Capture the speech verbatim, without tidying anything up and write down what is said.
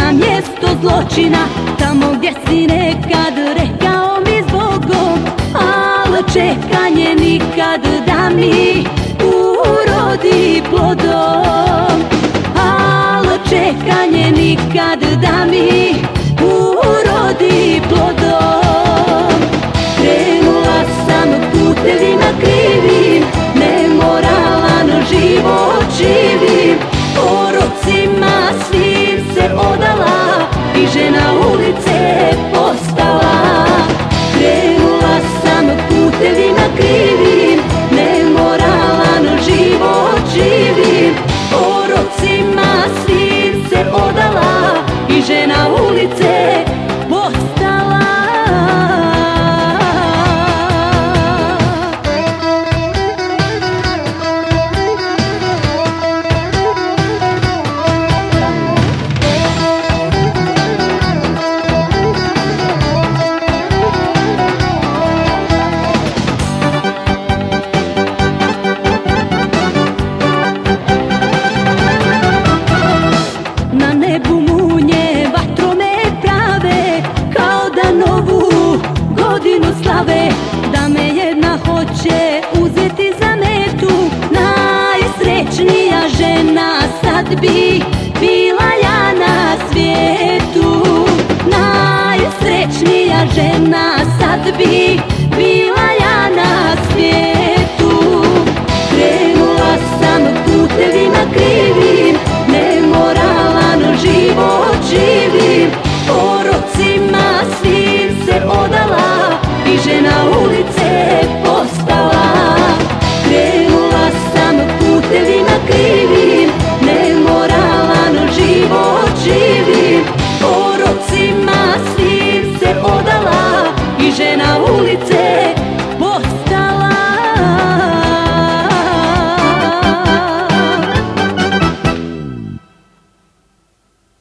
na mjesto zločina, tamo gdje si nekad rekao mi zbogom, ali čekanje nikad da mi urodi plodom. Ali čekanje nikad da mi urodi plodom. Krenula sam putevima krivim, nemoralan život živim, porocima svim se odala i žena ulice postala. Krenula sam putevima krivim,